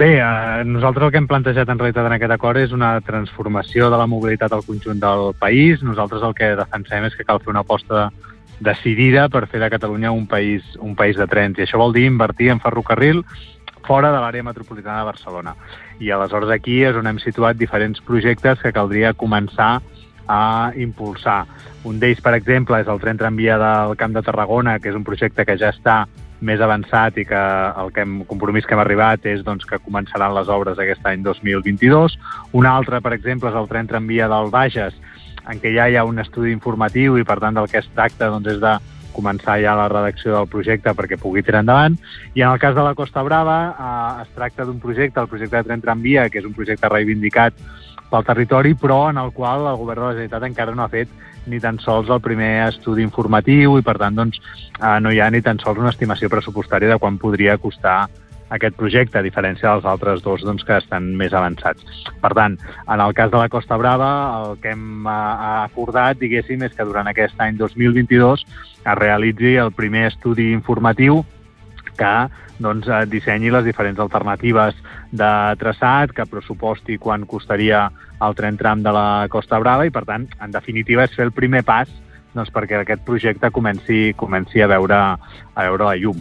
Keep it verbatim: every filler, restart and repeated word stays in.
Bé, eh, nosaltres el que hem plantejat en realitat en aquest acord és una transformació de la mobilitat al conjunt del país. Nosaltres el que defensem és que cal fer una aposta decidida per fer de Catalunya un país, un país de trens, i això vol dir invertir en ferrocarril fora de l'àrea metropolitana de Barcelona. I aleshores aquí és on hem situat diferents projectes que caldria començar a impulsar. Un d'ells, per exemple, és el tren tramvia del Camp de Tarragona, que és un projecte que ja està més avançat i que el que hem, compromís que hem arribat és doncs, que començaran les obres aquest any dos mil vint-i-dos. Un altre, per exemple, és el tren tramvia del Bages, en què ja hi ha un estudi informatiu i, per tant, del que es tracta doncs, és de començar ja la redacció del projecte perquè pugui tirar endavant. I en el cas de la Costa Brava eh, es tracta d'un projecte, el projecte de tren tramvia, que és un projecte reivindicat pel territori, però en el qual el govern de la Generalitat encara no ha fet ni tan sols el primer estudi informatiu i, per tant, doncs, eh, no hi ha ni tan sols una estimació pressupostària de quan podria costar aquest projecte, a diferència dels altres dos doncs, que estan més avançats. Per tant, en el cas de la Costa Brava, el que hem eh, acordat, diguéssim, és que durant aquest any dos mil vint-i-dos es realitzi el primer estudi informatiu que doncs, dissenyi les diferents alternatives de traçat, que pressuposti quan costaria el tren tram de la Costa Brava i, per tant, en definitiva, és fer el primer pas doncs, perquè aquest projecte comenci, comenci a veure, a veure la llum.